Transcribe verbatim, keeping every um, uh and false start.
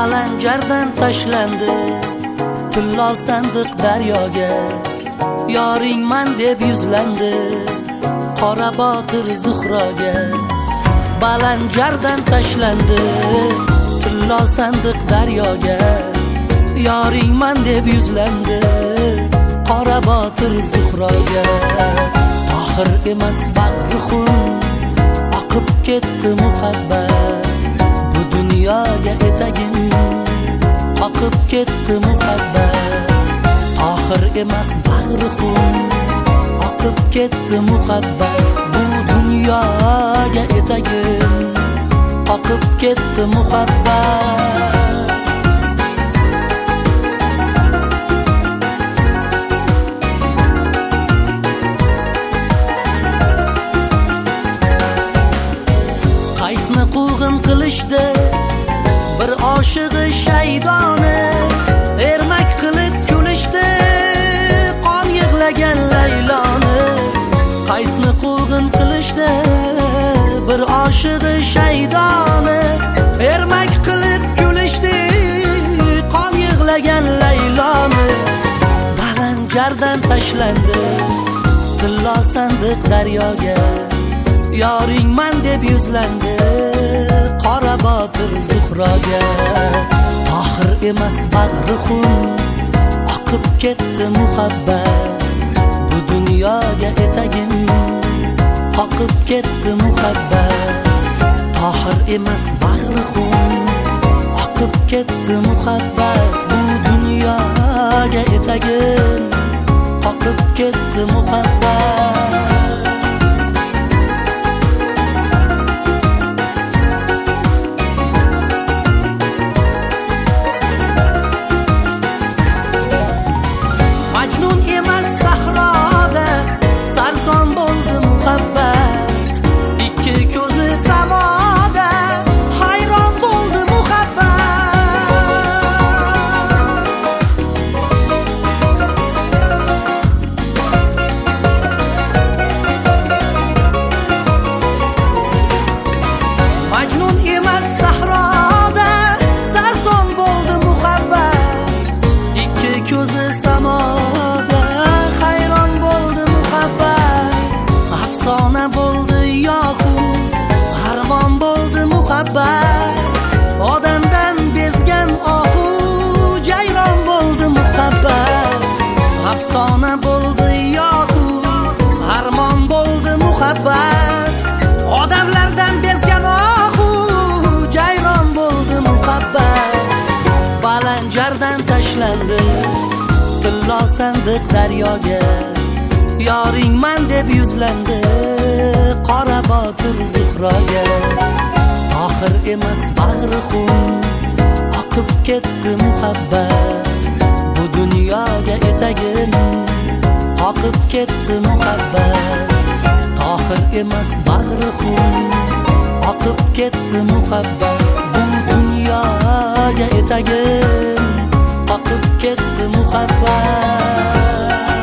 balanjardan tashlandi tillo sandiq daryoga. Yoringman deb yuzlandi qora botir Zuhroga. Balanjardan tashlandi tillo sandiq daryoga. Yoringman deb yuzlandi qora botir Zuhroga. Tohir emas bag'ri xun oqib ketdi muhabbat. Bu dunyoga etagim oqib ketdi muhabbat. Tohir emas bag'ri xun oqib ketdi muhabbat. Bu dunyoga etagim oqib ketdi muhabbat. Qaysni quvg'in qilishdi bir oshig'i shaydoni. Ermak qilib kulishdi qon yig'lagan Layloni. Qaysni quvg'in qilishdi bir oshig'i shaydoni. Ermak qilib kulishdi qon yig'lagan Layloni. Balanjardan tashlandi tillo sandiq daryoga. Yoringman deb yuzlandi qora botir Zuhroga. Tohir emas bag'ri xun oqib ketdi muhabbat. Bu dunyoga etagim oqib ketdi muhabbat. Tohir emas bag'ri xun oqib ketdi muhabbat. Bu dunyoga etagim oqib ketdi muhabbat. Majnun emas sahroda sarson bo'ldi muhabbat. Ikki ko'zi samoda hayron bo'ldi muhabbat. Majnun emas sahroda sarson bo'ldi muhabbat. Ikki ko'zi samoda hayron bo'ldi muhabbat. Afsona bo'ldi yo'qu armon bo'ldi muhabbat. Odamdan bezgan ohu jayron bo'ldi muhabbat. Afsona bo'ldi yo'qu armon bo'ldi muhabbat. Odamlardan bezgan ohu jayron bo'ldi muhabbat. Balanjardan tashlandi tillo sandiq daryoga. Yoringman deb yuzlandi qora botir Zuhroga. Tohir emas bag'ri xun oqib ketdi muhabbat. Bu dunyoga etagim oqib ketdi muhabbat. Tohir emas bag'ri xun oqib ketdi muhabbat. Bu dunyoga etagim oqib ketdi muhabbat.